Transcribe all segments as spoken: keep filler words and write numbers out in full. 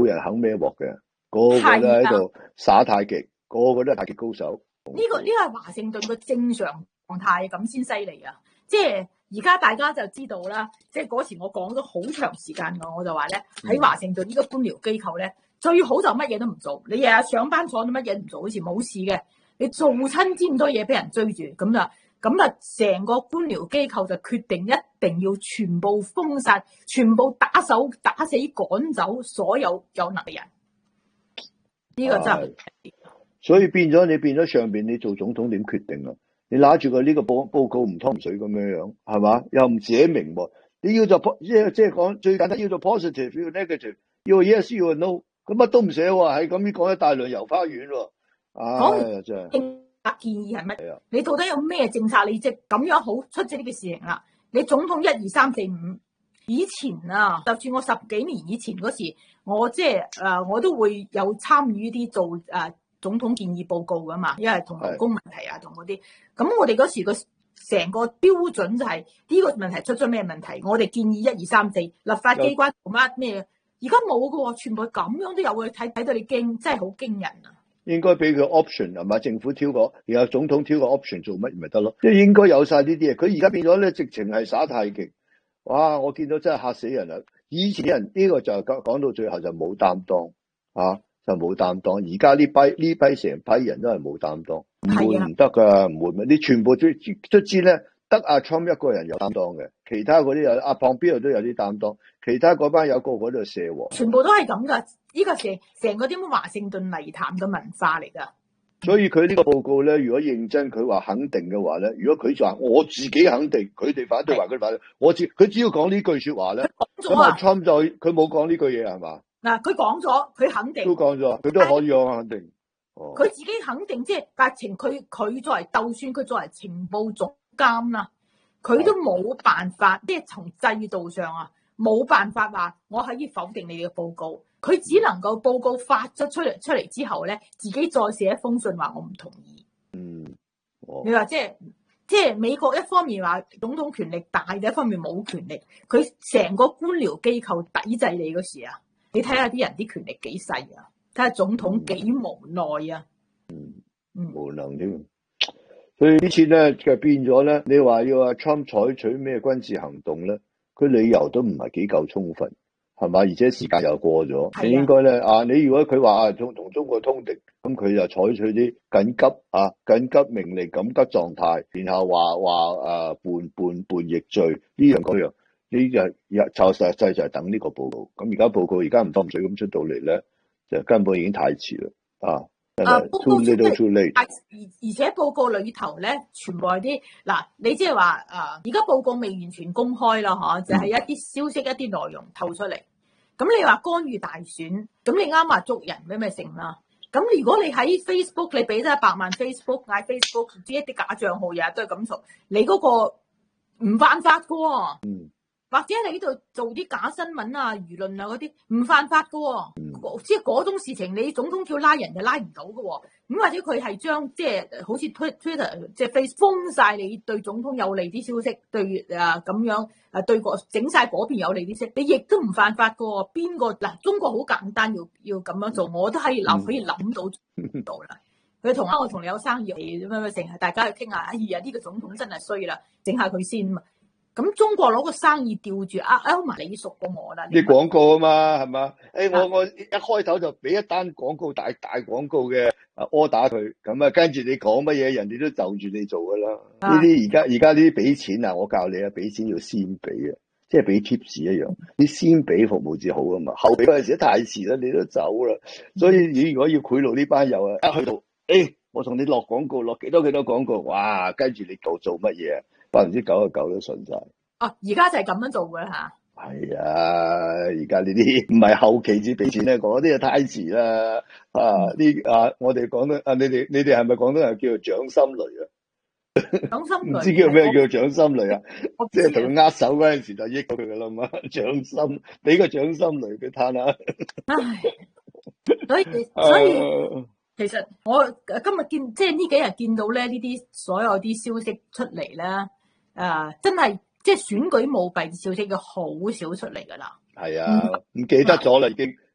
人肯孭鑊嘅，個個都喺度耍太極，個個都係太極高手。 呢、這個呢、這個係華盛頓個正常狀態，咁先犀利啊！即係而家大家就知道啦，即係嗰時我講咗好長時間㗎，我就話咧喺華盛頓呢個官僚機構咧，最好就乜嘢都唔做，你日日上班坐到乜嘢唔做，好似冇事嘅。你做親啲咁多嘢俾人追住，咁就咁啊，成個官僚機構就決定一定要全部封殺，全部打手打死趕走所有有能力人。呢、這個真係， 所以變咗你變咗上邊，你做總統點決定啊？你拿住個呢個報報告唔湯唔水咁樣樣，係嘛？又唔寫明喎。你要做即係即係講最簡單，要做 positive，要 negative，要 yes，要 no， 咁乜都唔寫喎，係咁樣講一大輪遊花園喎。唉，真係。 政策建議係乜？你到底有咩政策？你即係咁樣好出席呢個事情啦。你總統一二三四五，以前啊，就算我十幾年以前嗰時，我即係誒，我都會有參與啲做誒、呃、總統建議報告噶嘛，因為同勞工問題啊，同嗰啲。咁我哋嗰時個成個標準就係、是、呢、這個問題出咗咩問題，我哋建議一二三四，立法機關做乜咩？而家冇噶喎，全部咁樣都有嘅，睇睇到你驚，真係好驚人啊！ 應該俾佢 option 係嘛？政府挑個，然後總統挑個 option 做乜咪得咯？即係應該有晒呢啲嘢。佢而家變咗咧，直情係耍太極。哇！我見到真係嚇死人啦！以前啲人呢、這個就講講到最後就冇擔當啊，就冇擔當。而家呢批呢批成批人都係冇擔當，唔會唔得噶，唔會咪你全部都都知咧，得阿 Trump 一個人有擔當嘅，其他嗰啲有阿 Pompeo 都有啲擔當，其他嗰班有個個都係蛇王， 全部都係咁噶。呢、這個成成個啲華盛頓泥潭嘅文化嚟噶。 所以佢呢個報告咧，如果認真佢話肯定嘅話咧，如果佢就話我自己肯定，佢哋反對話佢反對，我只佢只要講呢句說話咧，咁阿 Trump 就佢冇講呢句嘢係嘛？嗱， 佢講咗，佢肯定都講咗，佢都可以講肯定。 佢、哦、自己肯定，即係但情佢佢作為，就算佢作為情報總監啦，佢都冇辦法，即係從制度上啊，冇辦法話我可以否定你嘅報告。佢只能夠報告發咗出嚟出嚟之後咧，自己再寫一封信話我唔同意。 嗯，哦、 你話即係即係美國一方面話總統權力大，另一方面冇權力，佢成個官僚機構抵制你嗰時啊，你睇下啲人啲權力幾細啊，睇下總統幾無奈啊， 嗯嗯，無能添。所以呢次咧就變咗咧，你話要阿 Trump 採取咩軍事行動咧，佢理由都唔係幾夠充分。係嘛？而且時間又過咗，你應該咧啊！你如果佢話啊，同同中國通敵，咁佢就採取啲緊急啊、緊急命令、緊急狀態，然後話話啊叛叛叛逆罪呢樣嗰樣，呢就日就實際就係等呢個報告。咁而家報告而家唔湯唔水咁出到嚟咧，就根本已經太遲啦啊！ 啊，報告 too little too late。 而而且報告裏頭咧，全部係啲嗱，你即係話啊，而家報告未完全公開啦，嗬，就係、是、一啲消息、一啲內容透出嚟。咁你話干預大選，咁你啱話捉人咩咩成啦？咁如果你喺 Facebook， 你俾咗一百萬 Facebook 嗌 Facebook， 唔知一啲假賬號日日都係咁做，你嗰個唔犯法噶、哦。嗯。或者你呢度做啲假新聞啊、輿論啊嗰啲唔犯法噶、哦，嗯、即係嗰種事情，你總統叫拉人就拉唔到噶。咁或者佢係將即係好似 Twitter 即係 Facebook 封晒你對總統有利啲消息，對啊咁樣啊對個整晒嗰邊有利啲消息，你亦都唔犯法噶。邊個嗱？中國好簡單，要要咁樣做，我都可以諗，可以諗到到啦。佢同啊，我同你有生意咁樣成日大家去傾下，哎呀呢個總統真係衰啦，整下佢先嘛。咁中國攞個生意吊住啊，歐文你熟過我啦， 啲廣告啊嘛，係嘛？誒、哎，我我一開頭就俾一單廣告大大廣告嘅啊 order 佢，咁啊跟住你講乜嘢，人哋都就住你做噶啦。呢啲而家而家呢啲俾錢啊，我教你啊，俾錢要先俾啊，即係俾 tips 一樣。你先俾服務至好啊嘛，後俾嗰陣時太遲啦，你都走啦。所以你如果要賄賂呢班友啊，一去到誒、哎，我同你落廣告，落幾多幾多廣告，哇，跟住你做做乜嘢？百分之九十九都信晒。 哦，而家就係咁樣做嘅吓。 係啊，而家呢啲唔係後期至俾錢咧，嗰啲就太遲啦。啊，呢啊，我哋講得啊，你哋你哋係咪講得係叫做掌心雷啊？ 掌心雷唔知叫咩叫掌心雷啊？即係同佢握手嗰陣時就益到佢噶啦嘛。掌心，俾個掌心雷佢嘆下。唉， 所以所以。其實我今日見即係呢幾日見到咧呢啲所有啲消息出嚟咧，誒、呃，真係即係選舉舞弊嘅消息嘅好少出嚟噶啦。 係啊，唔記得咗啦已經，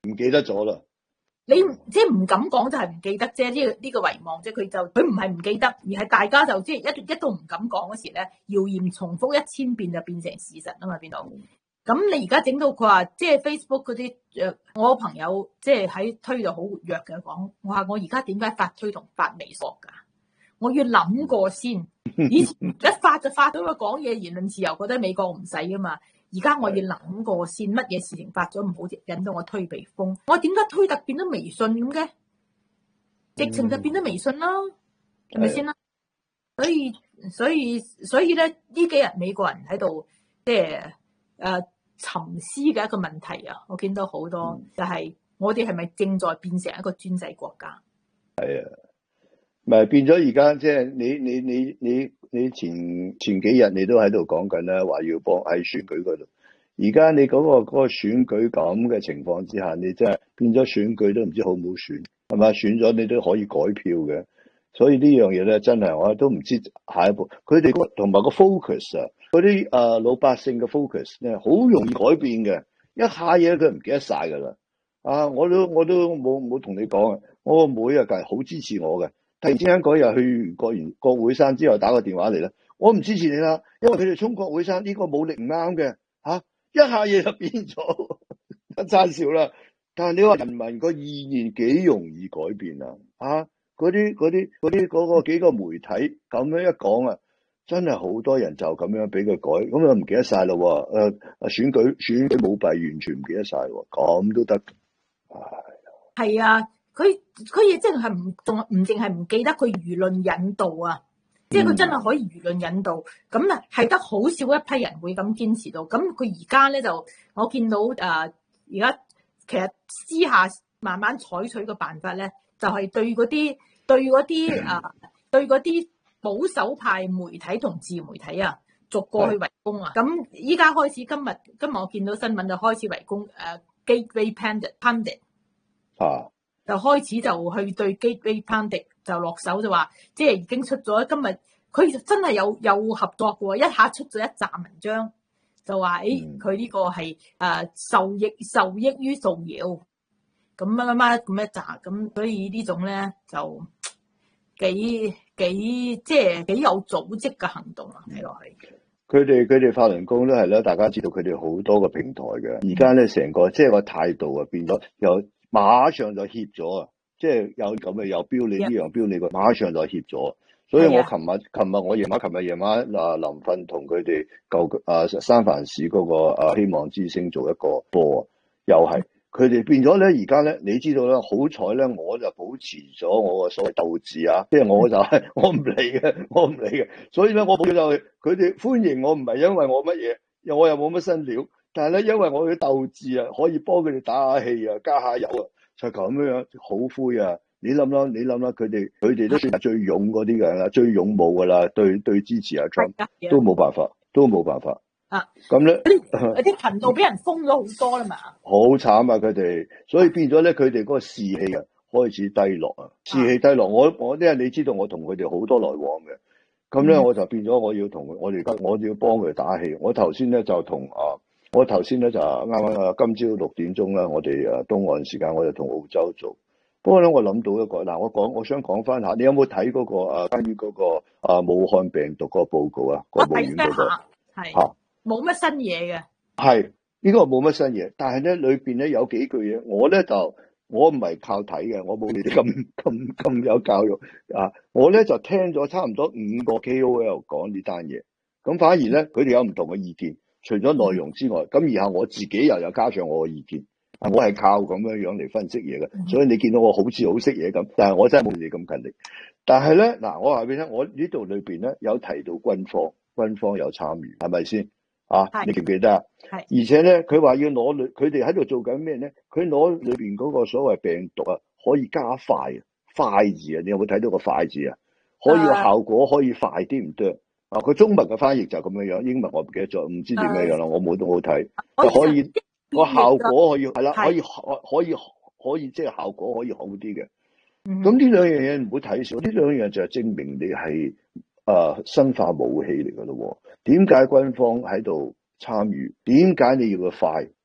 唔記得咗啦。 你即係唔敢講就係唔記得啫，呢、這個呢、這個遺忘啫。佢就佢唔係唔記得，而係大家就即係一一到唔敢講嗰時咧，謠言重複一千遍就變成事實啊嘛，變到。咁你而家整到佢話，即係 Facebook 嗰啲誒，我朋友即係喺推到好活躍嘅講，我話我而家點解發推同發微博㗎？我要諗過先。以前一發就發咗個講嘢言論自由，覺得美國唔使啊嘛。而家我要諗過先，乜嘢事情發咗唔好引到我推避風。我點解推特變咗微信咁嘅？直情就變咗微信啦，係咪先啦？所以所以所以咧，呢幾日美國人喺度即係誒沉思嘅一個問題啊！我見到好多、嗯、就係、是、我哋係咪正在變成一個專制國家？係啊， 咪變咗而家即係你你你你你前前幾日你都喺度講緊啦，話要幫喺選舉嗰度。而家你嗰、那個嗰、那個選舉咁嘅情況之下，你真係變咗選舉都唔知好唔好選，係咪？選咗你都可以改票嘅，所以呢樣嘢咧真係我都唔知下一步。佢哋同埋個 focus 啊，嗰啲誒老百姓嘅 focus 咧，好容易改變嘅。一下嘢佢唔記得晒噶啦。啊，我都我都冇冇同你講啊，我個妹啊，梗係好支持我嘅。突然之間嗰日去過完國會山之後，打個電話嚟啦，我唔支持你啦，因為佢哋衝國會山呢、這個武力唔啱嘅吓。一下嘢就變咗，一餐笑啦。但係你話人民個意念幾容易改變啊？啊，嗰啲嗰啲嗰啲嗰個幾個媒體咁樣一講啊，真係好多人就咁樣俾佢改，咁啊唔記得晒咯。誒、呃，選舉選舉舞弊完全唔記得晒，咁都得。 係啊，佢佢亦即係唔仲唔淨係唔記得佢輿論引導啊。即係佢真係可以輿論引導，咁啊係得好少一批人會咁堅持到。咁佢而家咧就我見到誒，而家其實私下慢慢採取嘅辦法咧，就係對嗰啲對嗰啲誒對嗰啲保守派媒體同自媒體啊，逐個去圍攻啊。咁依家開始今日今日我見到新聞就開始圍攻誒 Gateway Pundit 啊。就開始就去對 Gateway Pundit 就落手，就話即係已經出咗今日佢真係有有合作嘅喎，一下出咗一紮文章就話誒佢呢個係誒、呃、受益受益於造謠咁乜乜乜咁一紮咁，所以呢種咧就幾幾即係幾有組織嘅行動啊，睇落去。 佢哋佢哋法輪功都係啦，大家知道佢哋好多個平台嘅，而家咧成個即係個態度啊變咗有。馬上就協咗啊！即係有咁嘅又標你呢樣標你個，馬上就協咗。所以我琴日琴日我夜晚琴日夜晚啊臨瞓同佢哋舊啊三藩市嗰個啊希望之星做一個波，又係佢哋變咗咧。而家咧，你知道咧，好彩咧，我就保持咗我個所謂鬥志啊！即係我就係我唔理嘅，我唔理嘅。所以咧，我保就係佢哋歡迎我，唔係因為我乜嘢，又我又冇乜新料。但係咧，因為我嘅鬥志啊，可以幫佢哋打下氣啊，加下油啊，就咁樣好灰啊！你諗諗，你諗諗，佢哋佢哋都算係最勇嗰啲嘅啦，最勇武噶啦，對對支持阿 Trump 都冇辦法，都冇辦法啊！咁咧， 有啲頻道俾人封咗好多啦嘛， 好慘啊！佢哋，所以變咗咧，佢哋嗰個士氣啊開始低落啊，士氣低落。我我因為你知道我同佢哋好多來往嘅，咁咧我就變咗我要同我哋我要幫佢打氣。我頭先咧就同啊。我頭先咧就啱啱啊，今朝六點鐘啦，我哋誒東岸時間，我就同澳洲做。不過咧，我諗到一個嗱，我講，我想講翻下，你有冇睇嗰個誒關於嗰個啊武漢病毒嗰個報告啊？ 我睇翻下，係吓，冇乜新嘢嘅。係呢個冇乜新嘢，但係咧裏邊咧有幾句嘢，我咧就我唔係靠睇嘅，我冇你哋咁咁咁有教育啊！我咧就聽咗差唔多五個 K O L 講呢單嘢，咁反而咧佢哋有唔同嘅意見。除咗內容之外，咁然後我自己又有加上我嘅意見，我係靠咁樣樣嚟分析嘢嘅，所以你見到我好似好識嘢咁，但係我真係冇你咁勤力。但係咧，嗱，我話俾你聽，我呢度裏邊咧有提到軍方，軍方有參與，係咪先？啊，你記唔記得啊？係。而且咧，佢話要攞裏，佢哋喺度做緊咩咧？佢攞裏邊嗰個所謂病毒啊，可以加快，快字啊，你有冇睇到個快字啊？可以個效果可以快啲唔得。啊！佢中文嘅翻譯就咁樣樣，英文我唔記得咗，唔知點樣樣啦，我冇都冇睇。就可以個效果可以係啦，可以可以可以即係效果可以好啲嘅。咁呢兩樣嘢唔好睇少，呢兩樣就係證明你係誒生化武器嚟噶咯。點解軍方喺度參與？點解你要佢快？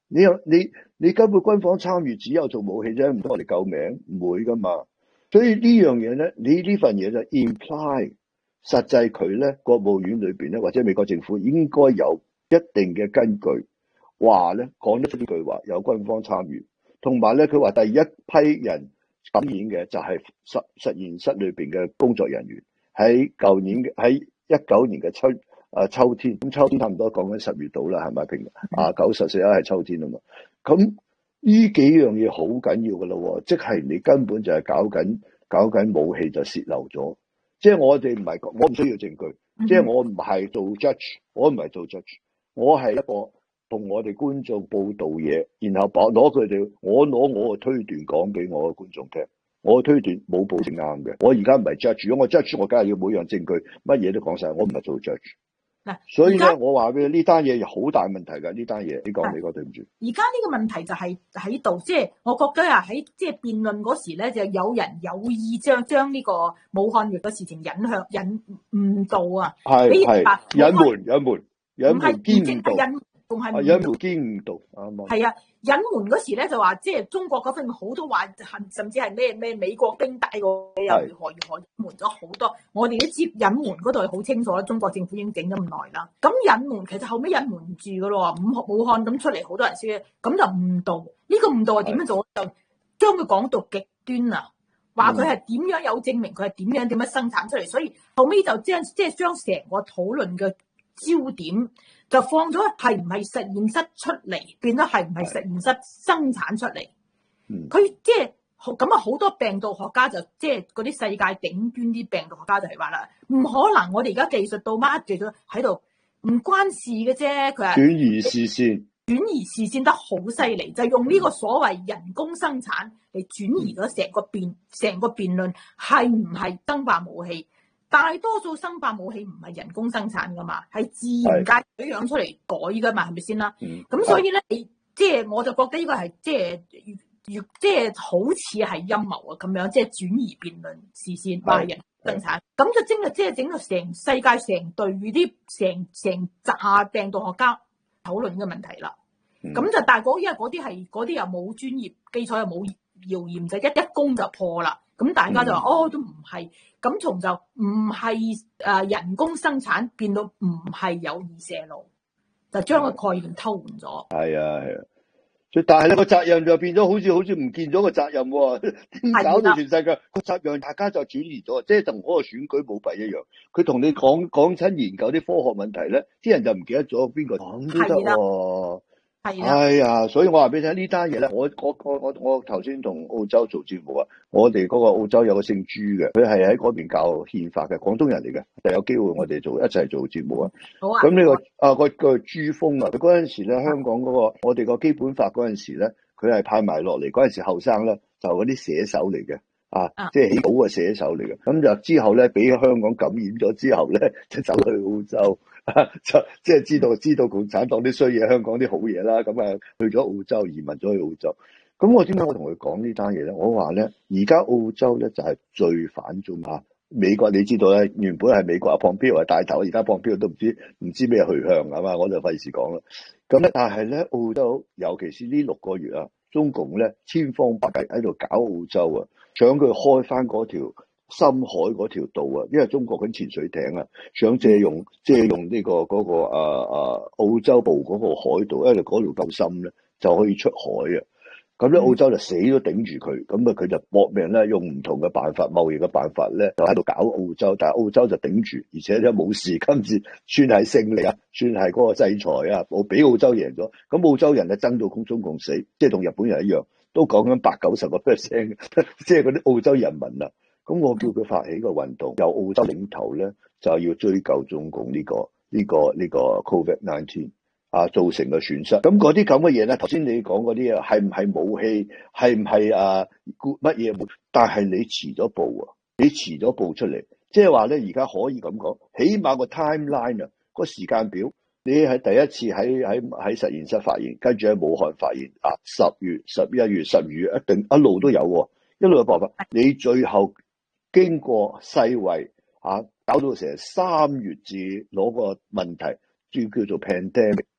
你有你你根本軍方參與只有做武器啫，唔通我哋救命？唔會噶嘛。所以呢樣嘢咧，你呢份嘢就 imply 實際佢咧國務院裏邊咧或者美國政府應該有一定嘅根據，話咧講得出呢句話有軍方參與，同埋咧佢話第一批人感染嘅就係實實驗室裏邊嘅工作人員，喺舊年嘅喺一九年嘅秋啊秋天，咁秋天差唔多講緊十月度啦，係咪平啊九十四一係秋天啊嘛，咁呢幾樣嘢好緊要噶咯，即係你根本就係搞緊搞緊武器就洩漏咗，即係我哋唔係我唔需要證據，即係我唔係做 judge， 我唔係做 judge， 我係一個同我哋觀眾報道嘢，然後把攞佢哋，我攞我嘅推斷講俾我嘅觀眾聽。我推斷冇保證啱嘅，我而家唔係 judge， 如果我 judge， 我梗係要每樣證據乜嘢都講晒，我唔係做 judge。嗱，所以咧，我話俾你呢單嘢好大問題㗎，呢單嘢你講你講對唔住。 而家呢個問題就係喺度，即係我覺得啊，喺即係辯論嗰時咧，就有人有意將將呢個武漢疫嘅事情引向引誤導啊， 係係隱瞞隱瞞隱瞞兼誤導。 仲係隱瞞兼誤導啱啱。 係啊，隱瞞嗰時咧就話，即係中國嗰份好多話，甚至係咩咩美國兵帶個又如何如何隱瞞咗好多。我哋都知隱瞞嗰度係好清楚啦，中國政府已經整咗咁耐啦。咁隱瞞其實後尾隱瞞唔住噶咯，武武漢咁出嚟好多人知，咁就誤導。呢個誤導係點樣做？就將佢講到極端啊，話佢係點樣有證明，佢係點樣點樣生產出嚟。所以後尾就將即係將成個討論嘅焦點就放咗係唔係實驗室出嚟，變咗係唔係實驗室生產出嚟。佢即係咁啊，好多病毒學家就即係嗰啲世界頂端啲病毒學家就係話啦，唔可能我哋而家技術到乜技術喺度唔關事嘅啫。佢話轉移視線， 轉移視線得好犀利，就用呢個所謂人工生產嚟轉移咗成個辯成個辯論係唔係生化武器？大多數生化武器唔係人工生產噶嘛，係自然界取樣出嚟改噶嘛，係咪先啦？咁、嗯、所以咧，你即係我就覺得呢個係即係越即係好似係陰謀啊咁樣，即係轉移辯論視線，話係人工生產，咁就真係即係整到成世界成隊啲成成紮病毒學家討論嘅問題啦。咁、嗯、就但係嗰因為嗰啲係嗰啲又冇專業基礎，又冇謠言，就一一攻就破啦。咁大家就話、嗯、哦，都唔係，咁從就唔係誒人工生產變到唔係有意射路，就將個概念偷換咗。係啊係啊，但係咧個責任就變咗好似好似唔見咗個責任喎，點搞到全世界個責任大家就轉移咗，即係同嗰個選舉舞弊一樣。佢同你講講親研究啲科學問題咧，啲人就唔記得咗邊個講都得喎。係啊，所以我話俾你聽呢單嘢咧，我我我我我頭先同澳洲做節目啊，我哋嗰個澳洲有個姓朱嘅，佢係喺嗰邊教憲法嘅，廣東人嚟嘅，就有機會我哋做一齊做節目啊。好啊。咁呢、這個啊個個朱峰啊，佢嗰陣時咧香港嗰、那個我哋個基本法嗰陣時咧，佢係派埋落嚟嗰陣時後生咧，就嗰啲寫手嚟嘅。啊，即係起稿嘅寫手嚟嘅，咁就之後咧，俾香港感染咗之後咧，就走去澳洲，啊、就即係知道知道共產黨啲衰嘢，香港啲好嘢啦，咁啊去咗澳洲，移民咗去澳洲。咁我點解我同佢講呢單嘢咧？我話咧，而家澳洲咧就係、是、最反中啊！美國你知道咧，原本係美國阿 Pompeo 係帶頭，而家 Pompeo 都唔知唔知咩去向啊嘛，我就費事講啦。咁咧，但係咧澳洲，尤其是呢六個月啊，中共咧千方百計喺度搞澳洲啊，想佢開翻嗰條深海嗰條道啊，因為中國嗰潛水艇啊，想借用借用呢、這個嗰、那個啊啊澳洲部嗰個海道，因為嗰度夠深咧，就可以出海啊。咁咧澳洲就死都頂住佢，咁啊佢就搏命咧用唔同嘅辦法，貿易嘅辦法咧就喺度搞澳洲，但係澳洲就頂住，而且咧冇事，今次算係勝利啊，算係嗰個制裁啊，我俾澳洲贏咗，咁澳洲人咧爭到空中共死，即係同日本人一樣，都講緊八九十個 percent，即係嗰啲澳洲人民啊，咁我叫佢發起個運動，由澳洲領頭咧就要追究中共呢個呢個呢個 Covid nineteen。啊，造成嘅損失，咁嗰啲咁嘅嘢咧，頭先你講嗰啲啊，係唔係武器，係唔係啊乜嘢？但係你遲咗步啊，你遲咗步出嚟，即係話咧，而家可以咁講，起碼個 timeline 啊，個時間表，你係第一次喺喺喺實驗室發現，跟住喺武漢發現啊，十月、十一月、十二月一定一路都有喎，一路有辦法。你最後經過世衛啊，搞到成三月至攞個問題，叫叫做 pandemic。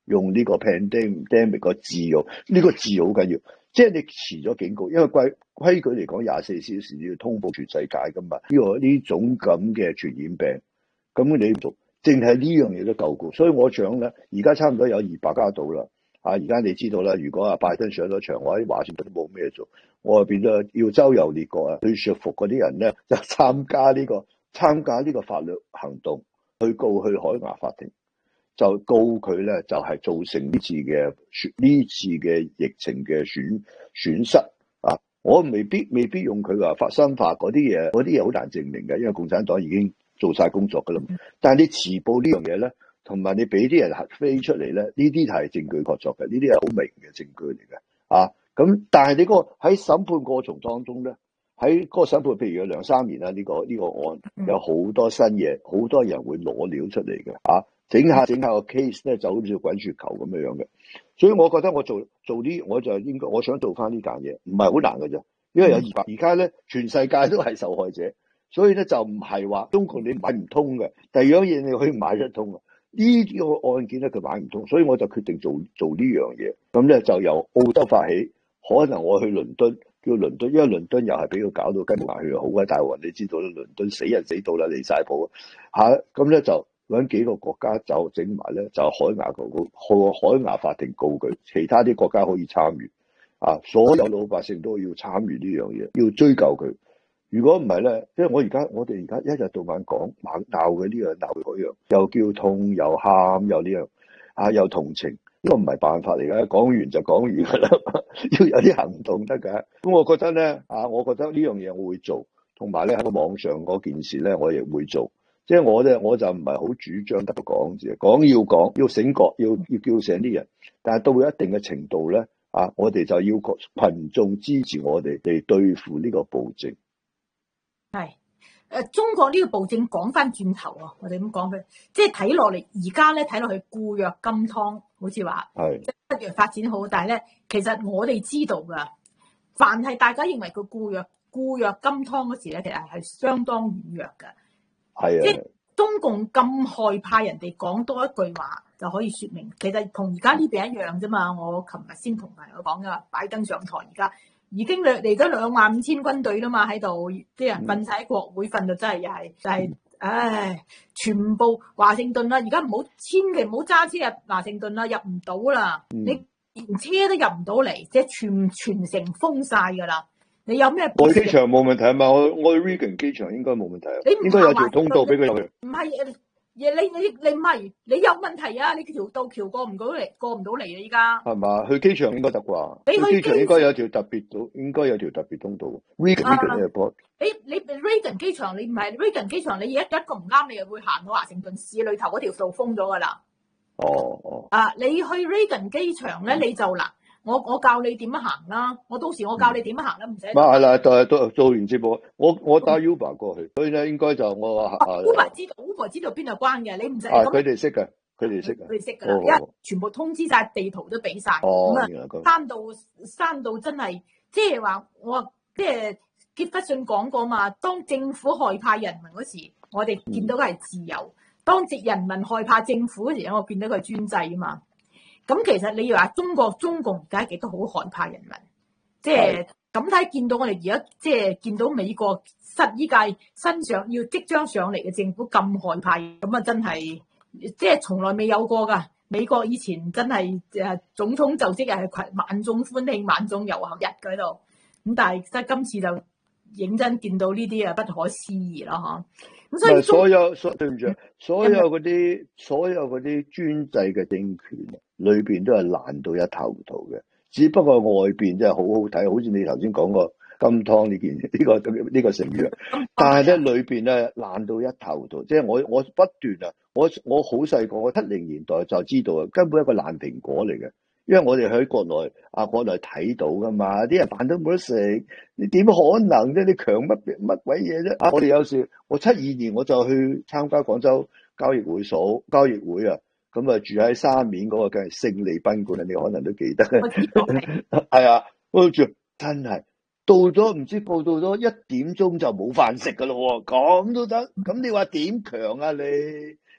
用呢個 pandemic 個字用，呢、這個字好緊要。即係你遲咗警告，因為規規矩嚟講，廿四小時你要通報全世界噶嘛。呢、這個呢種咁嘅傳染病，咁你做，淨係呢樣嘢都夠高。所以我想咧，而家差唔多有二百家到啦。啊，而家你知道啦，如果阿拜登上咗場，我喺華盛頓都冇咩做，我變咗要周遊列國啊，去說服嗰啲人咧，就參加呢、這個參加呢個法律行動，去告去海牙法庭。就告佢咧，就係、是、造成呢次嘅呢次嘅疫情嘅損損失啊！我未必未必用佢話發生化嗰啲嘢，嗰啲嘢好難證明嘅，因為共產黨已經做晒工作噶啦。但係你遲報呢樣嘢咧，同埋你俾啲人核飛出嚟咧，呢啲係證據確鑿嘅，呢啲係好明嘅證據嚟嘅啊！咁但係你嗰個喺審判過程當中咧，喺嗰個審判，譬如有兩三年啦，呢、這個呢、這個案有好多新嘢，好多人會攞料出嚟嘅啊！整下整下個 case 咧，就好似滾雪球咁樣樣嘅，所以我覺得我做做呢，我就應該我想做翻呢間嘢，唔係好難嘅啫，因為有二百，而家咧全世界都係受害者，所以咧就唔係話中國你買唔通嘅，第二樣嘢你可以買得通啊。呢啲個案件咧佢買唔通，所以我就決定做做呢樣嘢，咁咧就由澳洲發起，可能我去倫敦，叫倫敦，因為倫敦又係俾佢搞到跟埋去好鬼大鑊，你知道啦，倫敦死人死到啦，離晒譜啊，咁咧就。揾幾個國家就整埋咧，就海牙告告，海牙法庭告佢，其他啲國家可以參與，啊，所有老百姓都要參與呢樣嘢，要追究佢。如果唔係咧，因為我而家我哋而家一日到晚講猛鬧嘅呢樣鬧嗰樣，又叫痛又喊又呢樣，啊又同情，呢個唔係辦法嚟㗎，講完就講完噶啦，要有啲行動得㗎。咁我覺得咧，啊，我覺得呢樣嘢我會做，同埋咧喺個網上嗰件事咧，我亦會做。即係我咧，我就唔係好主張得個講字，講要講，要醒覺，要要叫醒啲人。但係到一定嘅程度咧，啊，我哋就要群眾支持我哋嚟對付呢個暴政。 係誒，中國呢個暴政講翻轉頭啊，我哋咁講佢，即係睇落嚟，而家咧睇落去固若金湯，好似話係一樣發展好，但係咧，其實我哋知道噶，凡係大家認為佢固若固若金湯嗰時咧，其實係相當軟弱噶。係啊，即係中共咁害怕人哋講多一句話就可以說明，其實同而家呢邊一樣啫嘛。我琴日先同朋友講噶，拜登上台而家已經嚟嚟咗兩萬五千軍隊啦嘛，喺度啲人瞓晒喺國會瞓到真係又係就係、是，唉，全部華盛頓啦，而家唔好千祈唔好揸車入華盛頓啦，入唔到啦，你連車都入唔到嚟，即係全全城封晒噶啦。你有咩？ 我機場冇問題啊嘛，我我去 Reagan 機場應該冇問題啊，應該有條通道俾佢入去。 唔係，誒，你你你唔係，你有問題啊？你條道橋過唔到嚟，過唔到嚟啊！依家係嘛？去機場應該得啩？你去機場應該有條特別道，應該有條特別通道。Reagan Reagan Airport。 你你 Reagan 機場，你唔係 Reagan 機場，你一一個唔啱，你又會行到華盛頓市裏頭嗰條道封咗噶啦。 哦哦。 啊，你去 Reagan 機場咧，你就嗱。我我教你點樣行啦，我到時我教你點樣行啦，唔使。 係啦，就係做做完節目，我我打 Uber 過去，所以咧應該就我話。 Uber 知道 Uber 知道邊度關嘅，你唔使。 啊，佢哋識嘅，佢哋識嘅。 佢哋識噶啦，因為全部通知晒，地圖都俾晒。 哦， 咁啊，刪到刪到真係，即係話我即係傑弗遜講過嘛，當政府害怕人民嗰時，我哋見到嘅係自由；嗯、當直人民害怕政府嗰時，我見到佢係專制啊嘛。咁其實你話中國中共而家亦都好害怕人民，即係咁睇見到我哋而家即係見到美國新依屆新上要即將上嚟嘅政府咁害怕，咁啊真係即係從來未有過噶。美國以前真係誒總統就職係群萬眾歡慶、萬眾遊行日喺度，咁但係即係今次就認真見到呢啲啊不可思議啦嚇。咁所以所有所對唔住，所有嗰啲所有嗰啲專制嘅政權裏邊都係爛到一頭塗嘅，只不過外邊真係好好睇，好似你頭先講過金湯呢件呢、呢個呢、呢個成語，但係咧裏邊咧爛到一頭塗，即係我我不斷啊，我我好細個，我七零年代就知道啊，根本係一個爛蘋果嚟嘅。因為我哋喺國內啊，國內睇到噶嘛，啲人飯都冇得食，你點可能啫？你強乜乜鬼嘢啫？啊！我哋有時，我七二年我就去參加廣州交易會所交易會啊，咁啊住喺沙面嗰個梗係勝利賓館啊，你可能都記得。係啊，我住真係到咗唔知報到咗一點鐘就冇飯食噶咯喎，咁都得？咁你話點強啊你？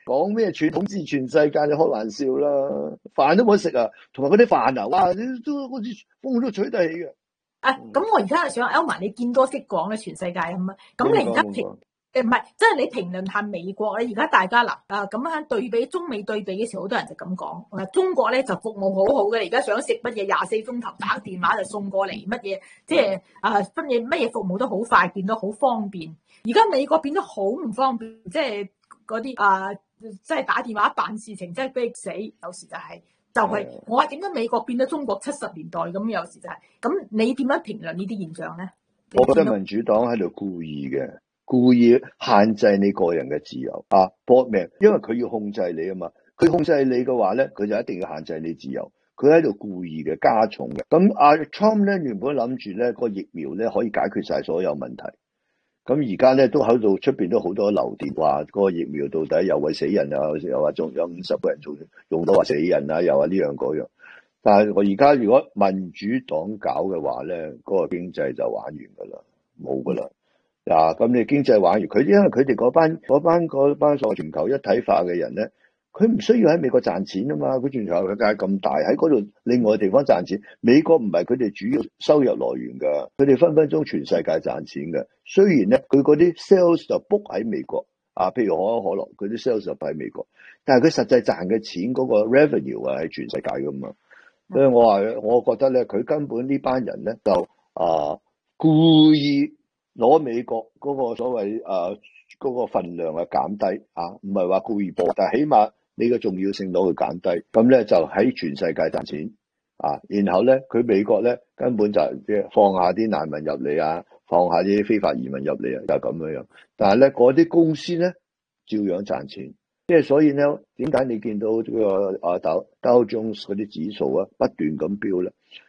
講咩全統治全世界，你開玩笑啦，飯都冇得食啊，同埋嗰啲飯啊，哇，都好似風都吹得起嘅。 啊，咁我而家係想 Elma，你見多識講咧，全世界咁啊，咁你而家評誒唔係，即係你評論下美國咧，而家大家嗱啊咁樣對比中美對比嘅時候，好多人就咁講，誒中國咧就服務好好嘅，而家想食乜嘢廿四鐘頭打電話就送過嚟，乜嘢即係啊乜嘢乜嘢服務都好快，變得好方便。而家美國變得好唔方便，即係嗰啲啊，即係打電話辦事情，即係逼死，有時就係、是。就係、是、我話點解美國變咗中國七十年代咁，有時就係、是、咁，你點樣評論呢啲現象咧？ 我覺得民主黨喺度故意嘅，故意限制你個人嘅自由啊，搏命，因為佢要控制你啊嘛。佢控制你嘅話咧，佢就一定要限制你自由。佢喺度故意嘅加重嘅。咁阿 Trump 咧原本諗住咧個疫苗咧可以解決晒所有問題。咁而家咧都喺度出邊都好多流電話，嗰個疫苗到底又會死人啊？又話仲有五十個人做用到話死人啊？又話呢樣嗰樣。但係我而家如果民主黨搞嘅話咧，嗰個經濟就玩完噶啦，冇噶啦。嗱，咁你經濟玩完，佢因為佢哋嗰班嗰班嗰班所謂全球一體化嘅人咧，佢唔需要喺美國賺錢啊嘛。佢全球嘅界咁大，喺嗰度另外地方賺錢。美國唔係佢哋主要收入來源噶，佢哋分分鐘全世界賺錢嘅。雖然咧，佢嗰啲 sales 就 book 喺美國啊，譬如可口可樂，佢啲 sales 就喺美國，但係佢實際賺嘅錢嗰個 revenue 啊，係全世界噶嘛。所以我話，我覺得咧，佢根本呢班人咧就啊故意攞美國嗰個所謂啊嗰個份量啊減低啊，唔係話故意播，但係起碼你嘅重要性攞去減低，咁咧就喺全世界賺錢啊。然後咧，佢美國咧根本就即係放下啲難民入嚟啊，放下啲非法移民入嚟啊，就係咁樣樣。但係咧，嗰啲公司咧照樣賺錢。即係所以咧，點解你見到呢個啊道道瓊斯嗰啲指數啊不斷咁飆咧？